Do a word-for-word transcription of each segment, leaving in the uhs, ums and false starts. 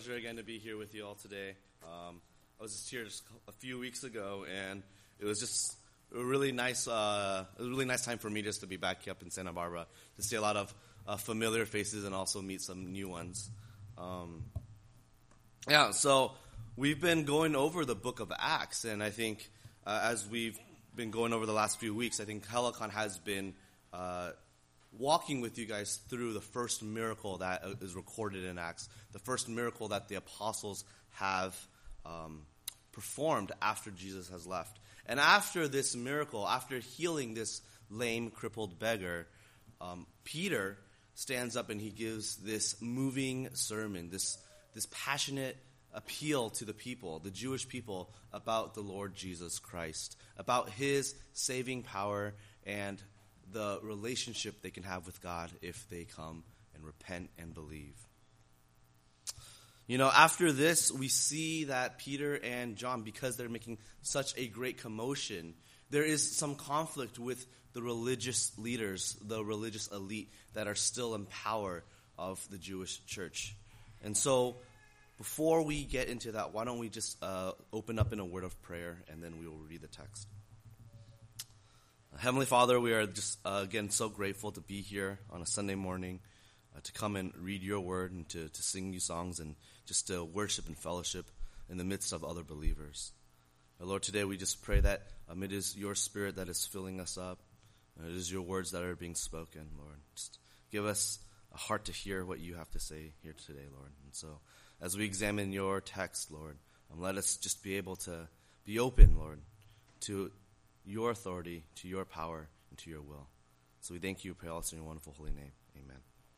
Pleasure again to be here with you all today. Um, I was just here just a few weeks ago, and it was just a really nice, uh, a really nice time for me just to be back up in Santa Barbara to see a lot of uh, familiar faces and also meet some new ones. Um, yeah, so we've been going over the book of Acts, and I think uh, as we've been going over the last few weeks, I think Helicon has been uh, walking with you guys through the first miracle that is recorded in Acts, the first miracle that the apostles have um, performed after Jesus has left. And after this miracle, after healing this lame, crippled beggar, um, Peter stands up and he gives this moving sermon, this this passionate appeal to the people, the Jewish people, about the Lord Jesus Christ, about his saving power and the relationship they can have with God if they come and repent and believe. You know, after this, we see that Peter and John, because they're making such a great commotion, there is some conflict with the religious leaders, the religious elite that are still in power of the Jewish church. And so, before we get into that, why don't we just uh, open up in a word of prayer, and then we will read the text. Heavenly Father, we are just, uh, again, so grateful to be here on a Sunday morning, uh, to come and read your word and to, to sing you songs and just to worship and fellowship in the midst of other believers. Uh, Lord, today we just pray that um, it is your spirit that is filling us up. Uh, it is your words that are being spoken, Lord. Just give us a heart to hear what you have to say here today, Lord. And so as we examine your text, Lord, um, let us just be able to be open, Lord, to your authority, to your power, and to your will. So we thank you, pray also in your wonderful holy name. Amen.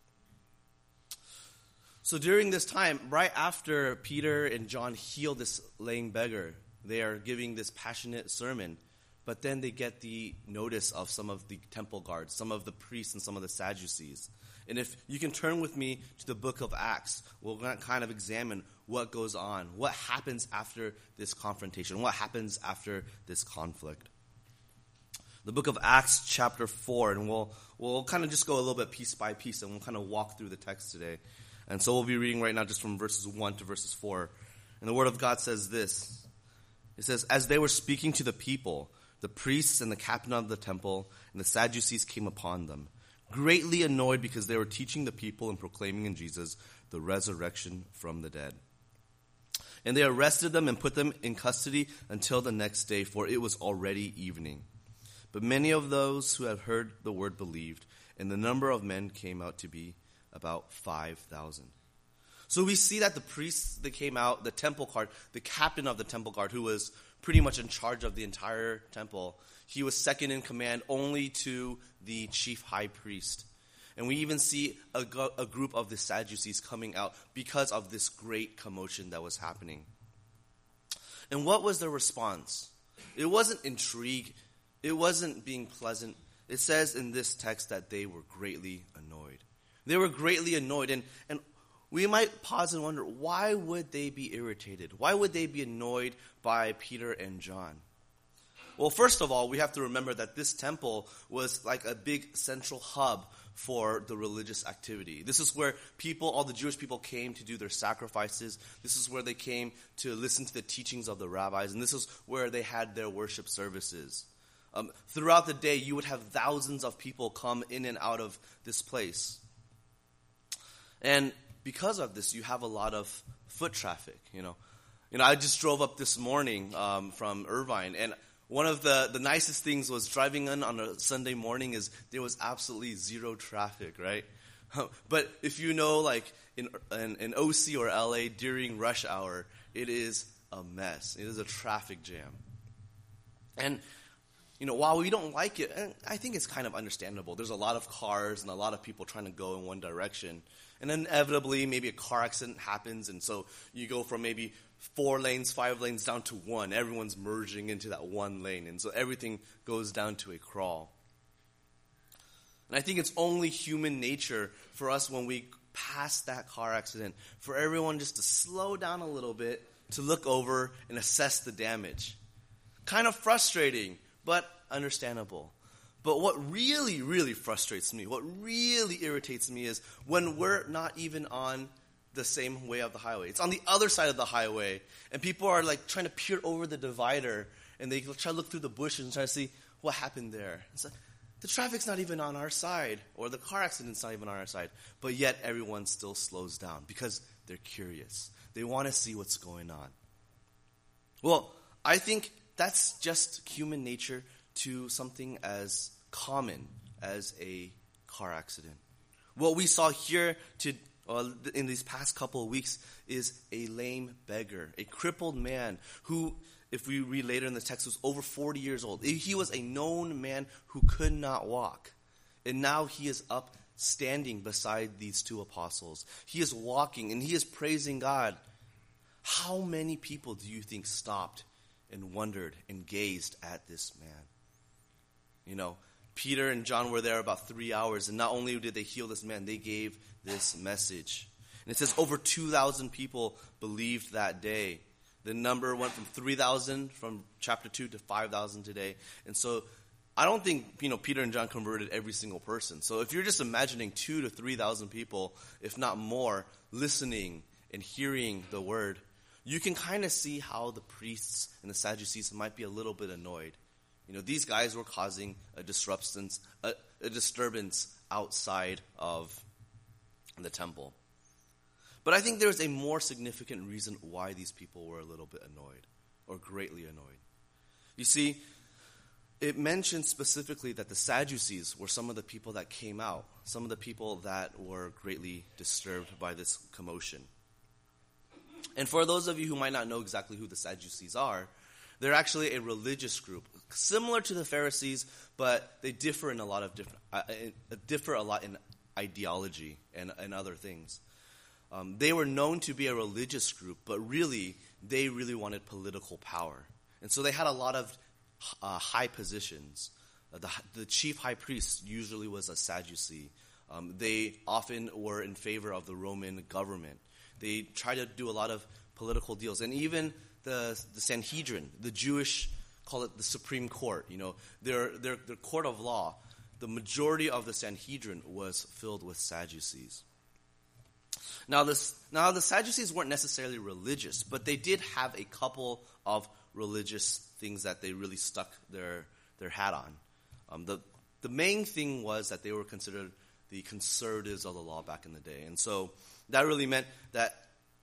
So during this time, right after Peter and John heal this lame beggar, they are giving this passionate sermon, but then they get the notice of some of the temple guards, some of the priests, and some of the Sadducees. And if you can turn with me to the book of Acts, we'll kind of examine what goes on, what happens after this confrontation, what happens after this conflict. The book of Acts chapter four, and we'll we'll kind of just go a little bit piece by piece, and we'll kind of walk through the text today. And so we'll be reading right now just from verses one to verses four. And the word of God says this. It says, "As they were speaking to the people, the priests and the captain of the temple and the Sadducees came upon them, greatly annoyed because they were teaching the people and proclaiming in Jesus the resurrection from the dead. And they arrested them and put them in custody until the next day, for it was already evening. But many of those who had heard the word believed, and the number of men came out to be about five thousand. So we see that the priests that came out, the temple guard, the captain of the temple guard, who was pretty much in charge of the entire temple, he was second in command only to the chief high priest. And we even see a, a group of the Sadducees coming out because of this great commotion that was happening. And what was their response? It wasn't intrigue. It wasn't being pleasant. It says in this text that they were greatly annoyed. They were greatly annoyed. And, and we might pause and wonder, why would they be irritated? Why would they be annoyed by Peter and John? Well, first of all, we have to remember that this temple was like a big central hub for the religious activity. This is where people, all the Jewish people, came to do their sacrifices. This is where they came to listen to the teachings of the rabbis. And this is where they had their worship services. Um, throughout the day, you would have thousands of people come in and out of this place. And because of this, you have a lot of foot traffic, you know. You know, I just drove up this morning um, from Irvine, and one of the, the nicest things was driving in on a Sunday morning is there was absolutely zero traffic, right? But if you know, like, in, in, in O C or L A during rush hour, it is a mess. It is a traffic jam. And you know, while we don't like it, and I think it's kind of understandable. There's a lot of cars and a lot of people trying to go in one direction. And inevitably, maybe a car accident happens, and so you go from maybe four lanes, five lanes down to one. Everyone's merging into that one lane, and so everything goes down to a crawl. And I think it's only human nature for us when we pass that car accident, for everyone just to slow down a little bit, to look over and assess the damage. Kind of frustrating, but understandable. But what really, really frustrates me, what really irritates me is when we're not even on the same way of the highway. It's on the other side of the highway, and people are like trying to peer over the divider, and they try to look through the bushes and try to see what happened there. It's like, the traffic's not even on our side, or the car accident's not even on our side, but yet everyone still slows down because they're curious. They want to see what's going on. Well, I think that's just human nature to something as common as a car accident. What we saw here to, uh, in these past couple of weeks is a lame beggar, a crippled man who, if we read later in the text, was over forty years old. He was a known man who could not walk. And now he is up standing beside these two apostles. He is walking and he is praising God. How many people do you think stopped and wondered and gazed at this man? You know, Peter and John were there about three hours, and not only did they heal this man, they gave this message. And it says over two thousand people believed that day. The number went from three thousand from chapter two to five thousand today. And so I don't think, you know, Peter and John converted every single person. So if you're just imagining two to three thousand people, if not more, listening and hearing the word, you can kind of see how the priests and the Sadducees might be a little bit annoyed. You know, these guys were causing a disruptance, a, a disturbance outside of the temple. But I think there's a more significant reason why these people were a little bit annoyed, or greatly annoyed. You see, it mentions specifically that the Sadducees were some of the people that came out, some of the people that were greatly disturbed by this commotion. And for those of you who might not know exactly who the Sadducees are, they're actually a religious group, similar to the Pharisees, but they differ in a lot of different, uh, differ a lot in ideology and, and other things. Um, they were known to be a religious group, but really, they really wanted political power. And so they had a lot of uh, high positions. Uh, the, the chief high priest usually was a Sadducee. Um, they often were in favor of the Roman government. They tried to do a lot of political deals. And even the, the Sanhedrin, the Jewish, call it the Supreme Court, you know, their, their, their court of law, the majority of the Sanhedrin was filled with Sadducees. Now, this, now, the Sadducees weren't necessarily religious, but they did have a couple of religious things that they really stuck their their hat on. Um, the the main thing was that they were considered the conservatives of the law back in the day, and so that really meant that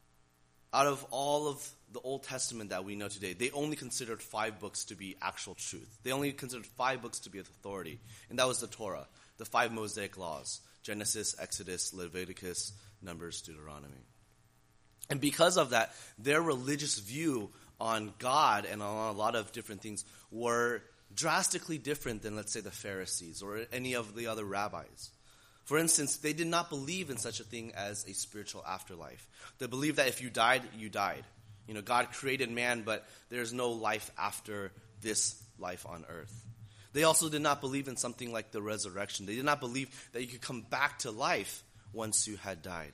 out of all of the Old Testament that we know today, they only considered five books to be actual truth. They only considered five books to be authority, and that was the Torah, the five Mosaic laws: Genesis, Exodus, Leviticus, Numbers, Deuteronomy. And because of that, their religious view on God and on a lot of different things were drastically different than, let's say, the Pharisees or any of the other rabbis. For instance, they did not believe in such a thing as a spiritual afterlife. They believed that if you died, you died. You know, God created man, but there's no life after this life on earth. They also did not believe in something like the resurrection. They did not believe that you could come back to life once you had died.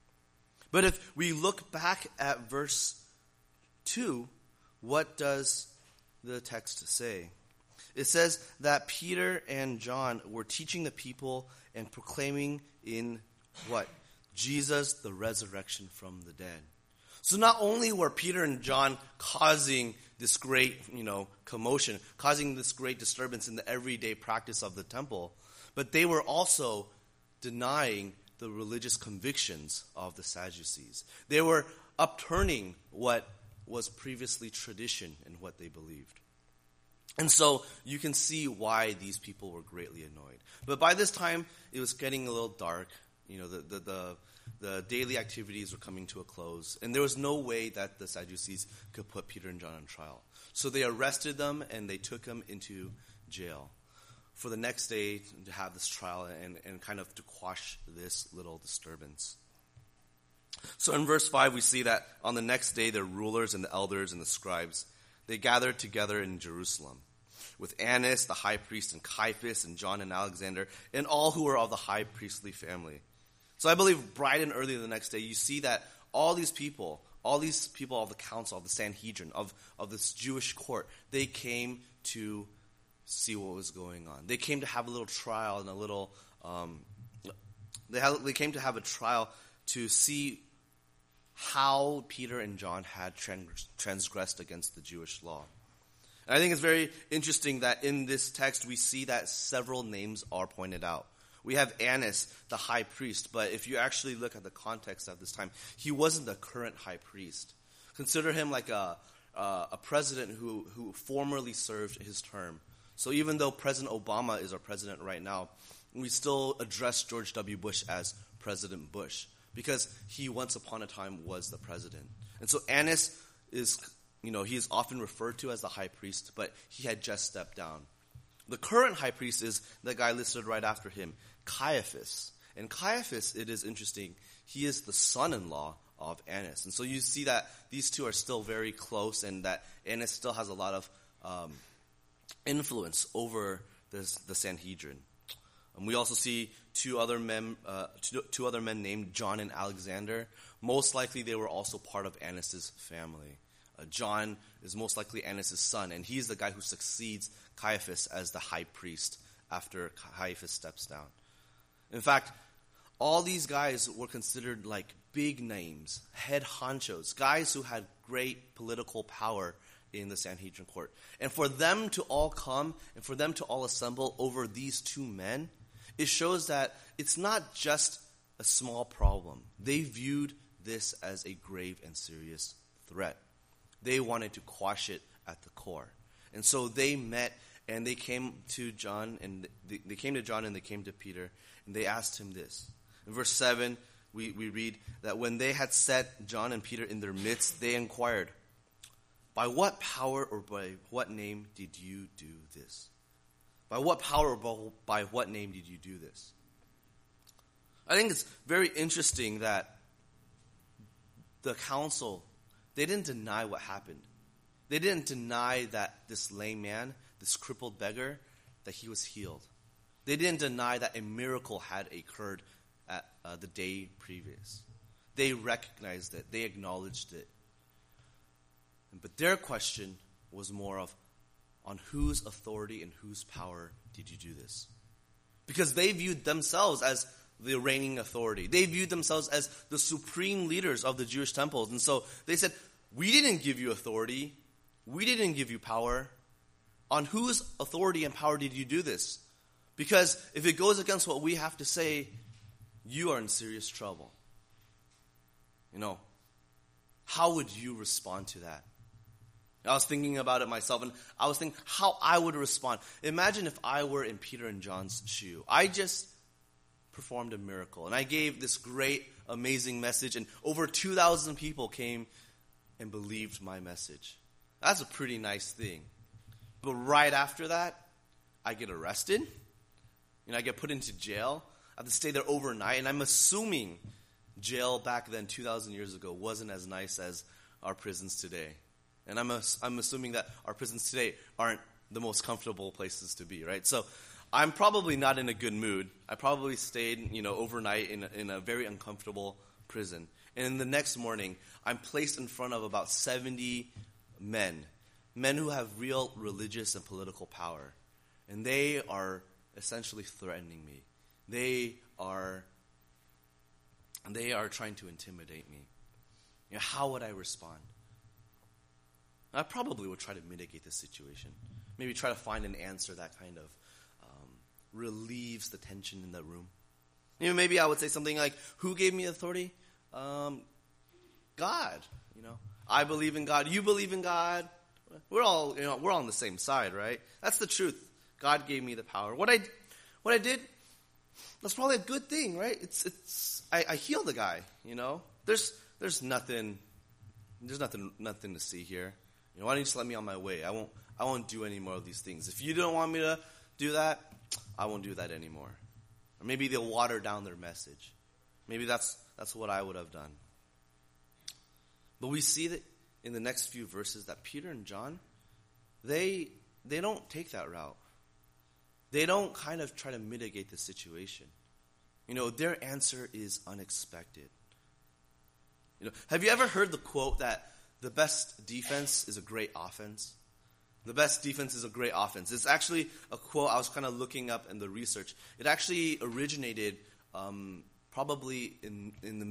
But if we look back at verse two, what does the text say? It says that Peter and John were teaching the people and proclaiming in what? Jesus, the resurrection from the dead. So not only were Peter and John causing this great, you know, commotion, causing this great disturbance in the everyday practice of the temple, but they were also denying the religious convictions of the Sadducees. They were upturning what was previously tradition and what they believed. And so you can see why these people were greatly annoyed. But by this time, it was getting a little dark. You know, the, the, the, the daily activities were coming to a close. And there was no way that the Sadducees could put Peter and John on trial. So they arrested them and they took them into jail for the next day to have this trial and, and kind of to quash this little disturbance. So in verse five, we see that on the next day, the rulers and the elders and the scribes, they gathered together in Jerusalem with Annas, the high priest, and Caiaphas, and John and Alexander, and all who were of the high priestly family. So I believe bright and early the next day, you see that all these people, all these people of the council, of the Sanhedrin, of, of this Jewish court, they came to see what was going on. They came to have a little trial and a little, um, they, had, they came to have a trial to see how Peter and John had trans- transgressed against the Jewish law. And I think it's very interesting that in this text we see that several names are pointed out. We have Annas, the high priest, but if you actually look at the context of this time, he wasn't the current high priest. Consider him like a uh, a president who, who formerly served his term. So even though President Obama is our president right now, we still address George W. Bush as President Bush because he once upon a time was the president. And so Annas is, you know, he is often referred to as the high priest, but he had just stepped down. The current high priest is the guy listed right after him, Caiaphas. And Caiaphas, it is interesting, he is the son-in-law of Annas. And so you see that these two are still very close and that Annas still has a lot of um, influence over this, the Sanhedrin. And we also see two other men, uh, two, two other men named John and Alexander. Most likely they were also part of Annas' family. Uh, John is most likely Annas' son, and he's the guy who succeeds Caiaphas as the high priest after Caiaphas steps down. In fact, all these guys were considered like big names, head honchos, guys who had great political power in the Sanhedrin court. And for them to all come and for them to all assemble over these two men, it shows that it's not just a small problem. They viewed this as a grave and serious threat. They wanted to quash it at the core. And so they met and they came to John and they, they came to John and they came to Peter and they asked him this. In verse seven, we, we read that when they had set John and Peter in their midst, they inquired, "By what power or by what name did you do this?" By what power or by what name did you do this? I think it's very interesting that the council, they didn't deny what happened. They didn't deny that this lame man, this crippled beggar, that he was healed. They didn't deny that a miracle had occurred at uh, the day previous. They recognized it. They acknowledged it. But their question was more of, on whose authority and whose power did you do this? Because they viewed themselves as the reigning authority. They viewed themselves as the supreme leaders of the Jewish temples. And so they said, we didn't give you authority. We didn't give you power. On whose authority and power did you do this? Because if it goes against what we have to say, you are in serious trouble. You know, how would you respond to that? I was thinking about it myself, and I was thinking how I would respond. Imagine if I were in Peter and John's shoe. I just performed a miracle, and I gave this great, amazing message, and over two thousand people came and believed my message. That's a pretty nice thing. But right after that, I get arrested, and I get put into jail. I have to stay there overnight, and I'm assuming jail back then, two thousand years ago, wasn't as nice as our prisons today. And I'm I'm assuming that our prisons today aren't the most comfortable places to be, right? So I'm probably not in a good mood. I probably stayed, you know, overnight in a, in a very uncomfortable prison. And the next morning, I'm placed in front of about seventy men, men who have real religious and political power. And they are essentially threatening me. They are, they are trying to intimidate me. You know, how would I respond? I probably would try to mitigate the situation. Maybe try to find an answer that kind of um, relieves the tension in the room. You know, maybe I would say something like, who gave me authority? Um, God. You know, I believe in God. You believe in God. We're all, you know, we're all on the same side, right? That's the truth. God gave me the power. What I, what I did, that's probably a good thing, right? It's, it's. I, I healed the guy. You know, there's, there's nothing, there's nothing, nothing to see here. You know, why don't you just let me on my way? I won't I won't do any more of these things. If you don't want me to do that, I won't do that anymore. Or maybe they'll water down their message. Maybe that's that's what I would have done. But we see that in the next few verses that Peter and John, they they don't take that route. They don't kind of try to mitigate the situation. You know, their answer is unexpected. You know, have you ever heard the quote that the best defense is a great offense? The best defense is a great offense. It's actually a quote I was kind of looking up in the research. It actually originated um, probably in, in the mili-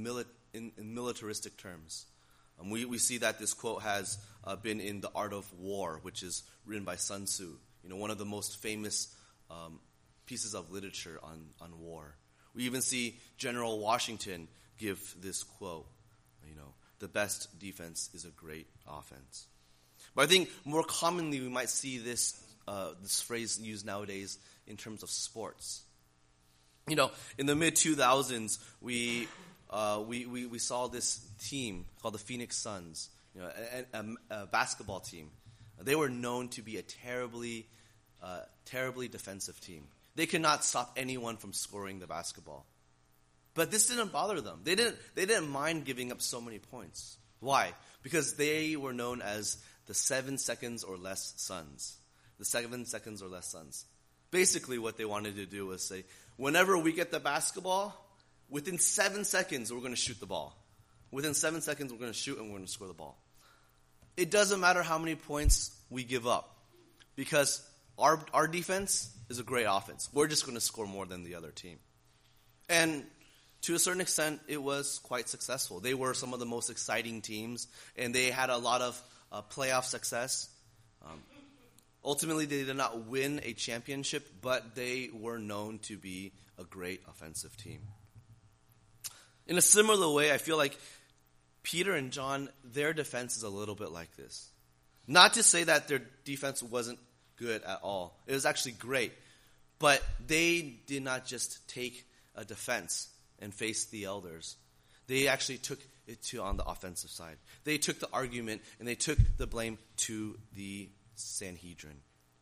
in, in militaristic terms. Um, we, we see that this quote has uh, been in The Art of War, which is written by Sun Tzu, you know, one of the most famous um, pieces of literature on, on war. We even see General Washington give this quote, you know, the best defense is a great offense. But I think more commonly we might see this uh, this phrase used nowadays in terms of sports. You know, in the mid two thousands, we, uh, we we we saw this team called the Phoenix Suns, you know, a, a, a basketball team. They were known to be a terribly, uh, terribly defensive team. They could not stop anyone from scoring the basketball. But this didn't bother them. They didn't they didn't mind giving up so many points. Why? Because they were known as the seven seconds or less Suns. The seven seconds or less Suns. Basically what they wanted to do was say, whenever we get the basketball, within seven seconds we're going to shoot the ball. Within seven seconds we're going to shoot and we're going to score the ball. It doesn't matter how many points we give up. Because our our defense is a great offense. We're just going to score more than the other team. And to a certain extent, it was quite successful. They were some of the most exciting teams, and they had a lot of uh, playoff success. Um, ultimately, they did not win a championship, but they were known to be a great offensive team. In a similar way, I feel like Peter and John, their defense is a little bit like this. Not to say that their defense wasn't good at all. It was actually great. But they did not just take a defense and face the elders. They actually took it to on the offensive side. They took the argument and they took the blame to the Sanhedrin.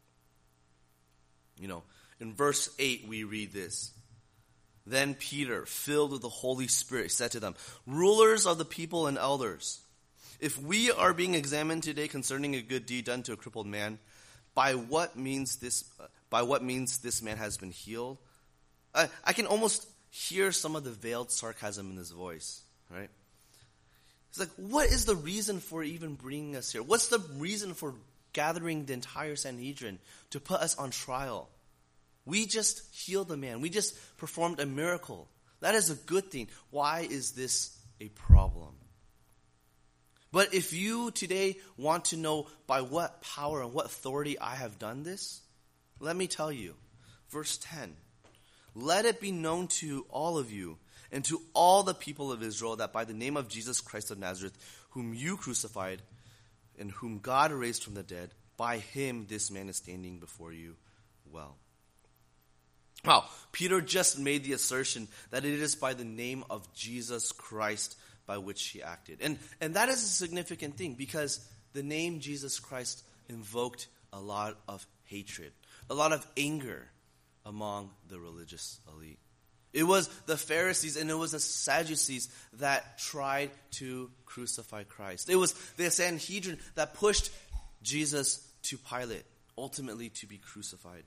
You know, in verse eight we read this. Then Peter, filled with the Holy Spirit, said to them, "Rulers of the people and elders, if we are being examined today concerning a good deed done to a crippled man, by what means this uh, by what means this man has been healed?" I, I can almost hear some of the veiled sarcasm in his voice, right? He's like, what is the reason for even bringing us here? What's the reason for gathering the entire Sanhedrin to put us on trial? We just healed the man. We just performed a miracle. That is a good thing. Why is this a problem? But if you today want to know by what power and what authority I have done this, let me tell you. Verse ten. Let it be known to all of you and to all the people of Israel that by the name of Jesus Christ of Nazareth, whom you crucified and whom God raised from the dead, by him this man is standing before you well. Wow, Peter just made the assertion that it is by the name of Jesus Christ by which he acted. And, and that is a significant thing because the name Jesus Christ invoked a lot of hatred, a lot of anger among the religious elite. It was the Pharisees and it was the Sadducees that tried to crucify Christ. It was the Sanhedrin that pushed Jesus to Pilate, ultimately to be crucified.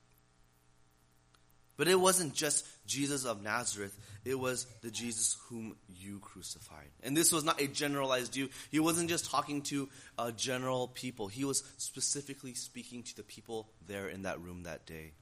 But it wasn't just Jesus of Nazareth. It was the Jesus whom you crucified. And this was not a generalized view. He wasn't just talking to uh, general people. He was specifically speaking to the people there in that room that day.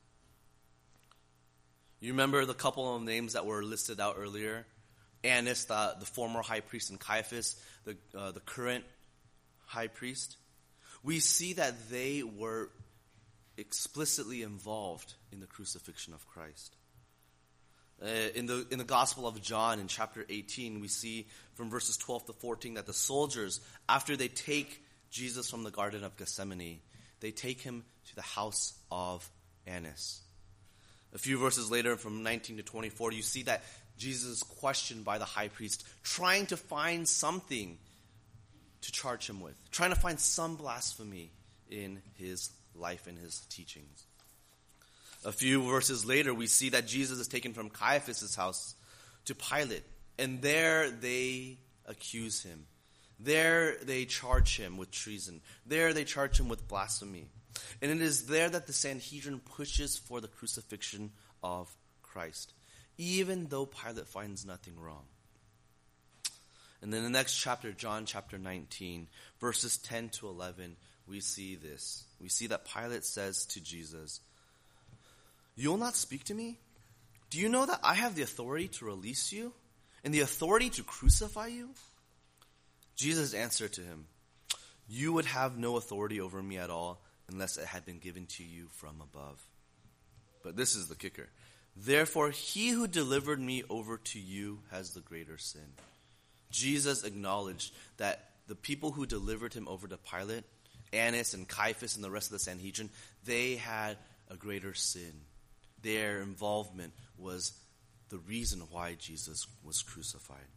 You remember the couple of names that were listed out earlier? Annas, the, the former high priest, and Caiaphas, the, uh, the current high priest. We see that they were explicitly involved in the crucifixion of Christ. Uh, in the in the Gospel of John, in chapter eighteen, we see from verses twelve to fourteen that the soldiers, after they take Jesus from the Garden of Gethsemane, they take him to the house of Annas. A few verses later, from nineteen to twenty-four, you see that Jesus is questioned by the high priest, trying to find something to charge him with, trying to find some blasphemy in his life and his teachings. A few verses later, we see that Jesus is taken from Caiaphas' house to Pilate, and there they accuse him. There they charge him with treason. There they charge him with blasphemy. And it is there that the Sanhedrin pushes for the crucifixion of Christ, even though Pilate finds nothing wrong. And then the next chapter, John chapter nineteen, verses ten to eleven, we see this. We see that Pilate says to Jesus, "You will not speak to me? Do you know that I have the authority to release you and the authority to crucify you?" Jesus answered to him, "You would have no authority over me at all unless it had been given to you from above." But this is the kicker. "Therefore, he who delivered me over to you has the greater sin." Jesus acknowledged that the people who delivered him over to Pilate, Annas and Caiaphas and the rest of the Sanhedrin, they had a greater sin. Their involvement was the reason why Jesus was crucified.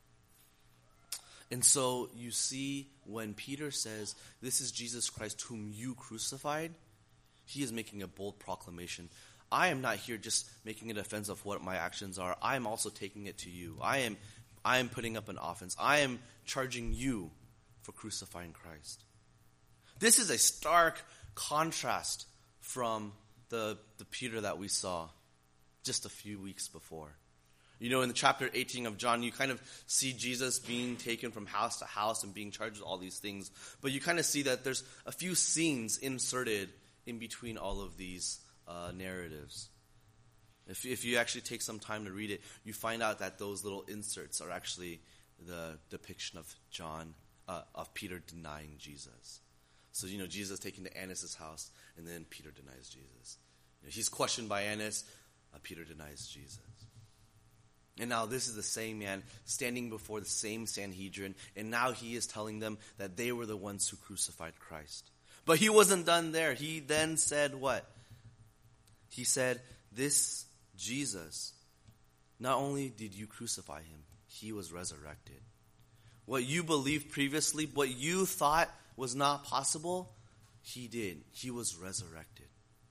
And so you see when Peter says, "This is Jesus Christ whom you crucified," he is making a bold proclamation. I am not here just making a defense of what my actions are. I am also taking it to you. I am, I am putting up an offense. I am charging you for crucifying Christ. This is a stark contrast from the, the Peter that we saw just a few weeks before. You know, in the chapter eighteen of John, you kind of see Jesus being taken from house to house and being charged with all these things. But you kind of see that there's a few scenes inserted in between all of these uh, narratives. If, if you actually take some time to read it, you find out that those little inserts are actually the depiction of John, uh, of Peter denying Jesus. So, you know, Jesus taken to Annas' house, and then Peter denies Jesus. You know, he's questioned by Annas, uh, Peter denies Jesus. And now this is the same man standing before the same Sanhedrin, and now he is telling them that they were the ones who crucified Christ. But he wasn't done there. He then said what? He said, "This Jesus, not only did you crucify him, he was resurrected. What you believed previously, what you thought was not possible, he did. He was resurrected.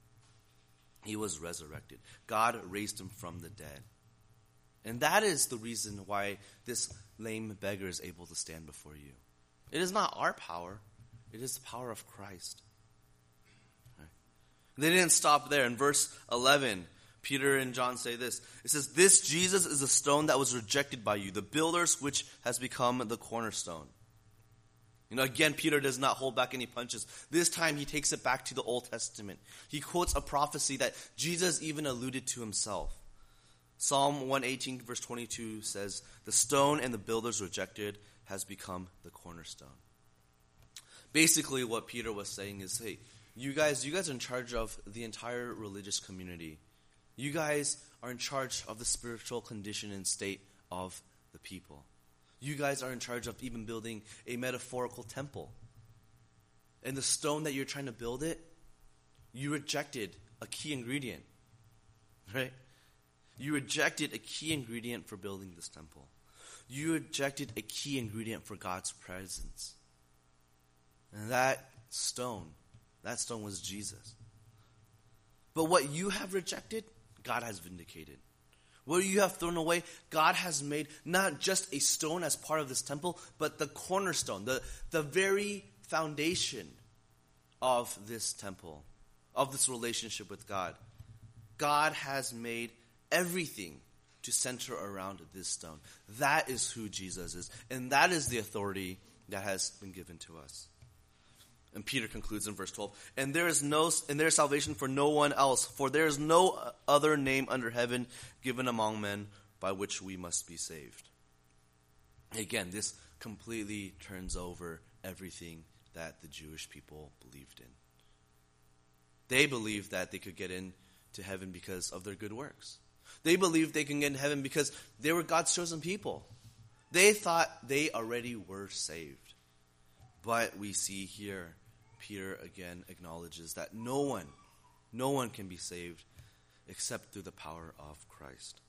He was resurrected. God raised him from the dead. And that is the reason why this lame beggar is able to stand before you. It is not our power. It is the power of Christ." Right. They didn't stop there. In verse eleven, Peter and John say this. It says, "This Jesus is a stone that was rejected by you, the builders, which has become the cornerstone." You know, again, Peter does not hold back any punches. This time he takes it back to the Old Testament. He quotes a prophecy that Jesus even alluded to himself. Psalm one eighteen verse twenty-two says, "The stone and the builders rejected has become the cornerstone." Basically what Peter was saying is, hey, you guys, you guys are in charge of the entire religious community. You guys are in charge of the spiritual condition and state of the people. You guys are in charge of even building a metaphorical temple. And the stone that you're trying to build it, you rejected a key ingredient, right? You rejected a key ingredient for building this temple. You rejected a key ingredient for God's presence. And that stone, that stone was Jesus. But what you have rejected, God has vindicated. What you have thrown away, God has made not just a stone as part of this temple, but the cornerstone, the, the very foundation of this temple, of this relationship with God. God has made everything to center around this stone. That is who Jesus is. And that is the authority that has been given to us. And Peter concludes in verse twelve, and there is no, and there is salvation for no one else, for there is no other name under heaven given among men by which we must be saved. Again, this completely turns over everything that the Jewish people believed in. They believed that they could get into heaven because of their good works. They believed they can get into heaven because they were God's chosen people. They thought they already were saved. But we see here, Peter again acknowledges that no one, no one can be saved except through the power of Christ.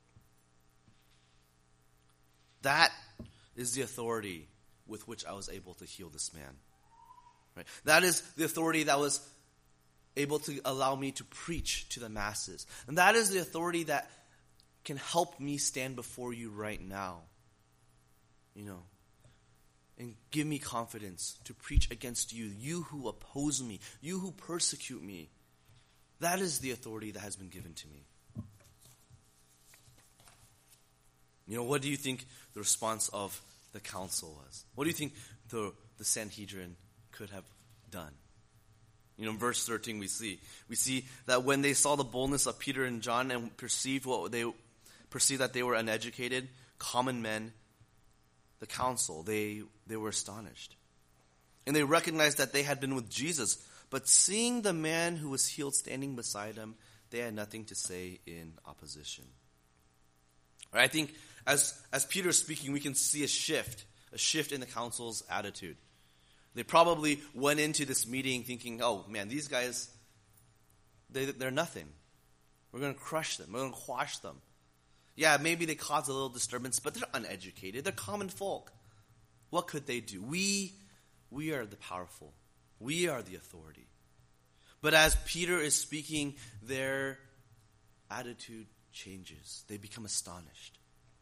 That is the authority with which I was able to heal this man. Right? That is the authority that was able to allow me to preach to the masses. And that is the authority that can help me stand before you right now. You know, and give me confidence to preach against you, you who oppose me, you who persecute me. That is the authority that has been given to me. You know, what do you think the response of the council was? What do you think the, the Sanhedrin could have done? You know, in verse thirteen we see, we see that when they saw the boldness of Peter and John and perceived what they perceived that they were uneducated, common men, the council, they, they were astonished. And they recognized that they had been with Jesus. But seeing the man who was healed standing beside him, they had nothing to say in opposition. Right, I think as, as Peter is speaking, we can see a shift, a shift in the council's attitude. They probably went into this meeting thinking, oh man, these guys, they, they're nothing. We're going to crush them. We're going to quash them. Yeah, maybe they caused a little disturbance, but they're uneducated. They're common folk. What could they do? We, we are the powerful. We are the authority. But as Peter is speaking, their attitude changes. They become astonished.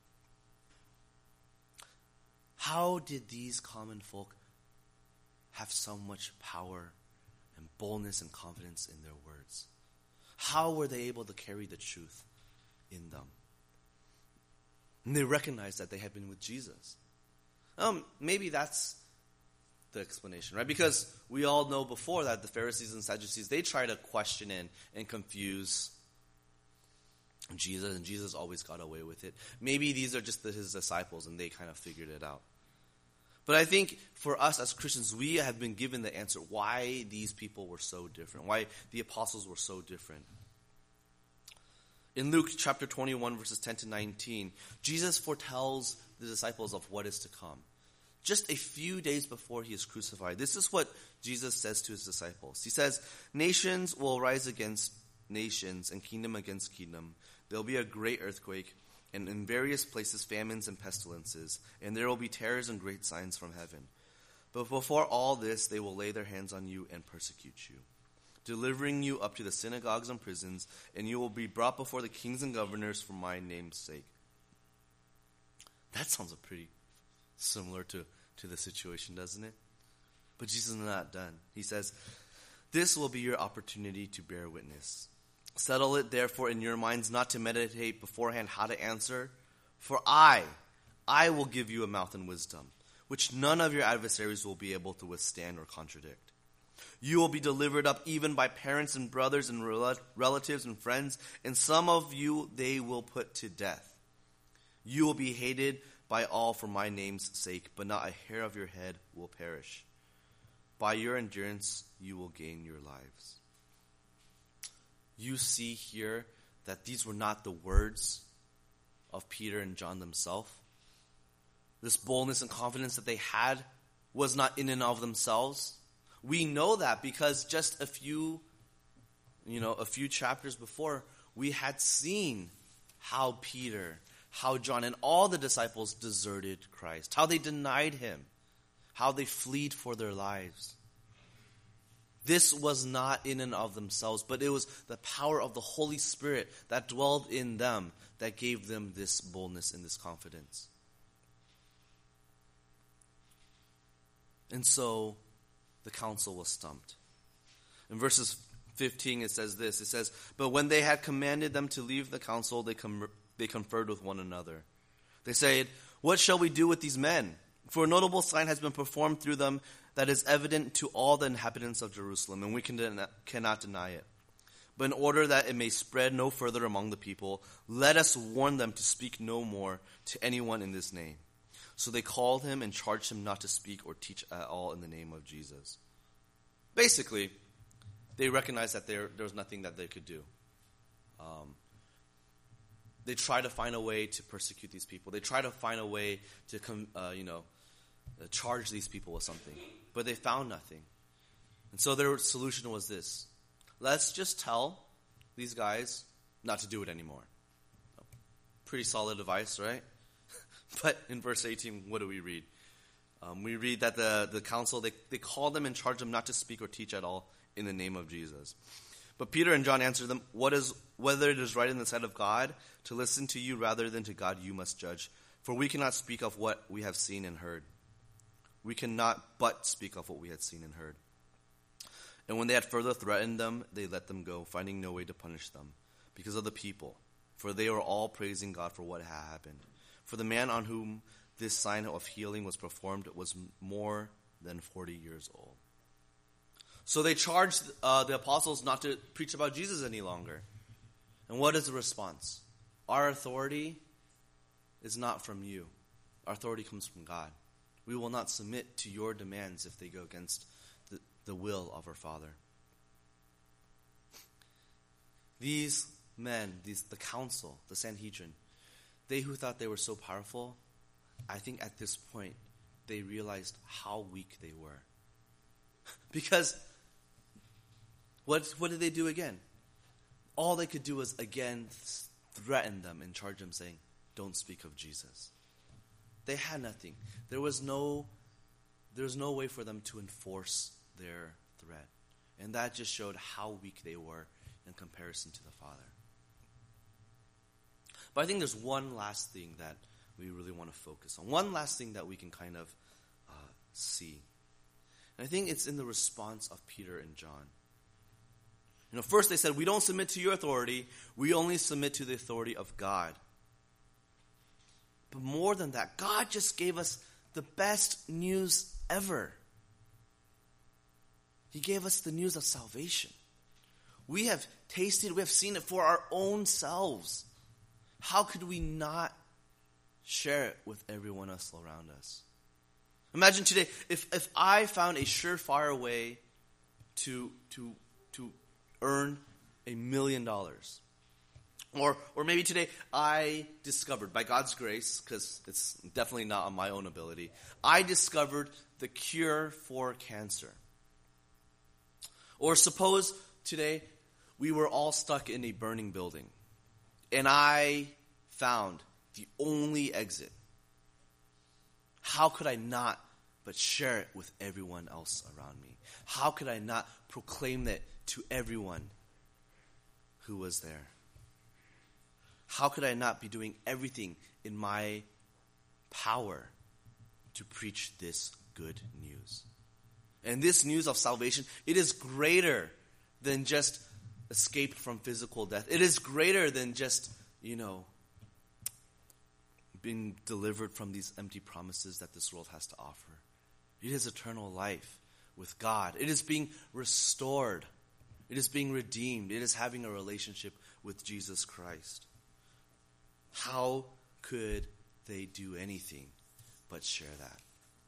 How did these common folk have so much power and boldness and confidence in their words? How were they able to carry the truth in them? And they recognized that they had been with Jesus. Um, maybe that's the explanation, right? Because we all know before that the Pharisees and Sadducees, they try to question and, and confuse Jesus, and Jesus always got away with it. Maybe these are just the, his disciples, and they kind of figured it out. But I think for us as Christians, we have been given the answer why these people were so different, why the apostles were so different. In Luke chapter twenty-one, verses ten to nineteen, Jesus foretells the disciples of what is to come. Just a few days before he is crucified, this is what Jesus says to his disciples. He says, nations will rise against nations and kingdom against kingdom. There will be a great earthquake, and in various places famines and pestilences, and there will be terrors and great signs from heaven. But before all this, they will lay their hands on you and persecute you, delivering you up to the synagogues and prisons, and you will be brought before the kings and governors for my name's sake. That sounds pretty similar to, to the situation, doesn't it? But Jesus is not done. He says, this will be your opportunity to bear witness. Settle it, therefore, in your minds not to meditate beforehand how to answer. For I, I will give you a mouth and wisdom, which none of your adversaries will be able to withstand or contradict. You will be delivered up even by parents and brothers and rel- relatives and friends, and some of you they will put to death. You will be hated by all for my name's sake, but not a hair of your head will perish. By your endurance you will gain your lives. You see here that these were not the words of Peter and John themselves. This boldness and confidence that they had was not in and of themselves. We know that because just a few, you know, a few chapters before, we had seen how Peter, how John, and all the disciples deserted Christ, how they denied him, how they fled for their lives. This was not in and of themselves, but it was the power of the Holy Spirit that dwelled in them that gave them this boldness and this confidence. And so the council was stumped. In verses fifteen it says this, it says, but when they had commanded them to leave the council, they, com- they conferred with one another. They said, what shall we do with these men? For a notable sign has been performed through them that is evident to all the inhabitants of Jerusalem, and we can den- cannot deny it. But in order that it may spread no further among the people, let us warn them to speak no more to anyone in this name. So they called him and charged him not to speak or teach at all in the name of Jesus. Basically, they recognized that there, there was nothing that they could do. Um, they tried to find a way to persecute these people. They tried to find a way to, come, uh, you know, uh, charge these people with something. But they found nothing. And so their solution was this. Let's just tell these guys not to do it anymore. Pretty solid advice, right? But in verse eighteen, what do we read? Um, we read that the, the council, they, they called them and charged them not to speak or teach at all in the name of Jesus. But Peter and John answered them, what is, whether it is right in the sight of God to listen to you rather than to God you must judge. For we cannot speak of what we have seen and heard. We cannot but speak of what we had seen and heard. And when they had further threatened them, they let them go, finding no way to punish them, because of the people. For they were all praising God for what had happened. For the man on whom this sign of healing was performed was more than forty years old. So they charged uh, the apostles not to preach about Jesus any longer. And what is the response? Our authority is not from you. Our authority comes from God. We will not submit to your demands if they go against the, the will of our Father. These men, these, the council, the Sanhedrin, they who thought they were so powerful, I think at this point they realized how weak they were. Because what, what did they do again? All they could do was again threaten them and charge them saying, don't speak of Jesus. They had nothing. There was no, there was no way for them to enforce their threat. And that just showed how weak they were in comparison to the Father. But I think there's one last thing that we really want to focus on. One last thing that we can kind of uh, see. And I think it's in the response of Peter and John. You know, first they said, we don't submit to your authority. We only submit to the authority of God. But more than that, God just gave us the best news ever. He gave us the news of salvation. We have tasted, we have seen it for our own selves. How could we not share it with everyone else around us? Imagine today, if, if I found a surefire way to, to, to earn a million dollars. Or or maybe today I discovered, by God's grace, because it's definitely not on my own ability, I discovered the cure for cancer. Or suppose today we were all stuck in a burning building, and I found the only exit. How could I not but share it with everyone else around me? How could I not proclaim it to everyone who was there? How could I not be doing everything in my power to preach this good news? And this news of salvation, it is greater than just escape from physical death. It is greater than just, you know, being delivered from these empty promises that this world has to offer. It is eternal life with God. It is being restored. It is being redeemed. It is having a relationship with Jesus Christ. How could they do anything but share that?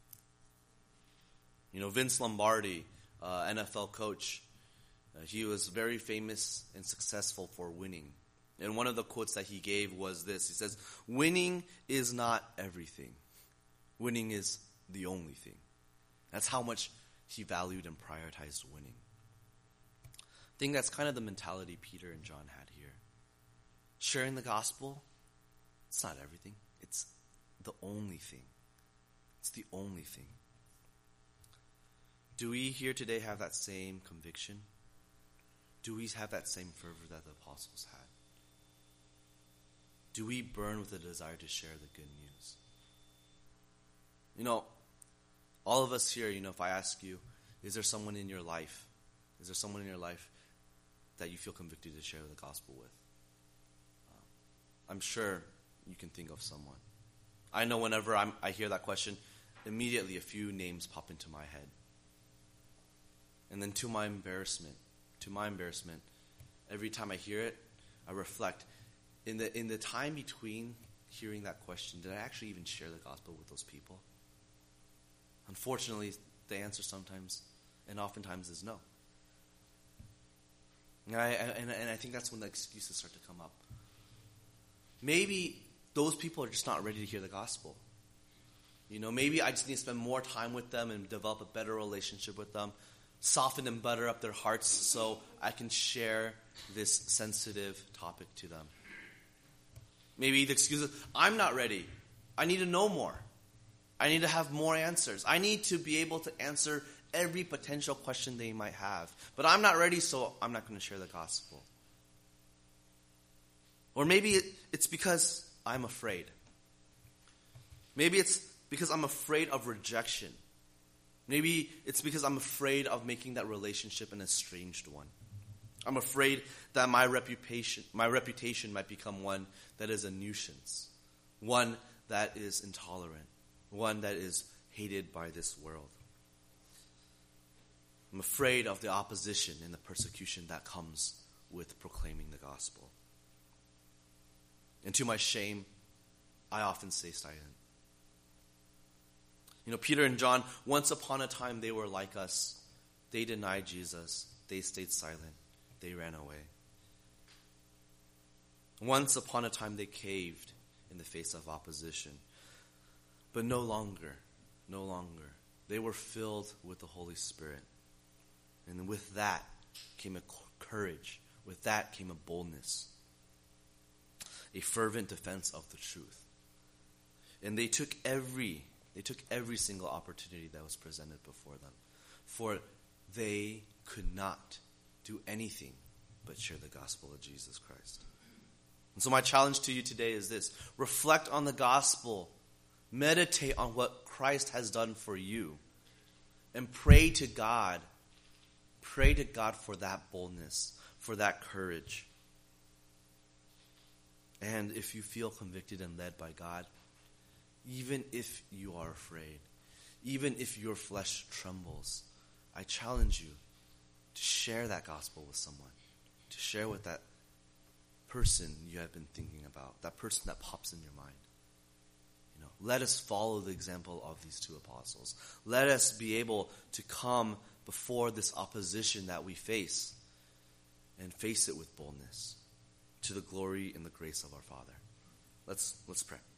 You know, Vince Lombardi, uh, N F L coach, uh, he was very famous and successful for winning. And one of the quotes that he gave was this. He says, winning is not everything. Winning is the only thing. That's how much he valued and prioritized winning. I think that's kind of the mentality Peter and John had here. Sharing the gospel, it's not everything. It's the only thing. It's the only thing. Do we here today have that same conviction? Do we have that same fervor that the apostles had? Do we burn with a desire to share the good news? You know, all of us here, you know, if I ask you, is there someone in your life, is there someone in your life that you feel convicted to share the gospel with? Uh, I'm sure you can think of someone. I know whenever I'm, I hear that question, immediately a few names pop into my head. And then to my embarrassment, to my embarrassment, every time I hear it, I reflect, in the in the time between hearing that question, did I actually even share the gospel with those people? Unfortunately, the answer sometimes and oftentimes is no. And I, and, and I think that's when the excuses start to come up. Maybe those people are just not ready to hear the gospel. You know, maybe I just need to spend more time with them and develop a better relationship with them, soften and butter up their hearts so I can share this sensitive topic to them. Maybe the excuse is, I'm not ready. I need to know more. I need to have more answers. I need to be able to answer every potential question they might have. But I'm not ready, so I'm not going to share the gospel. Or maybe it, it's because I'm afraid. Maybe it's because I'm afraid of rejection. Maybe it's because I'm afraid of making that relationship an estranged one. I'm afraid that my reputation, my reputation might become one that is a nuisance, one that is intolerant, one that is hated by this world. I'm afraid of the opposition and the persecution that comes with proclaiming the gospel. And to my shame, I often stay silent. You know, Peter and John, once upon a time, they were like us. They denied Jesus. They stayed silent. They ran away. Once upon a time, they caved in the face of opposition. But no longer, no longer. They were filled with the Holy Spirit. And with that came a courage. With that came a boldness. A fervent defense of the truth. And they took every, they took every single opportunity that was presented before them. For they could not do anything but share the gospel of Jesus Christ. And so my challenge to you today is this. Reflect on the gospel. Meditate on what Christ has done for you. And pray to God. Pray to God for that boldness, for that courage. And if you feel convicted and led by God, even if you are afraid, even if your flesh trembles, I challenge you to share that gospel with someone, to share with that person you have been thinking about, that person that pops in your mind. You know, let us follow the example of these two apostles. Let us be able to come before this opposition that we face and face it with boldness to the glory and the grace of our Father. Let's let's pray.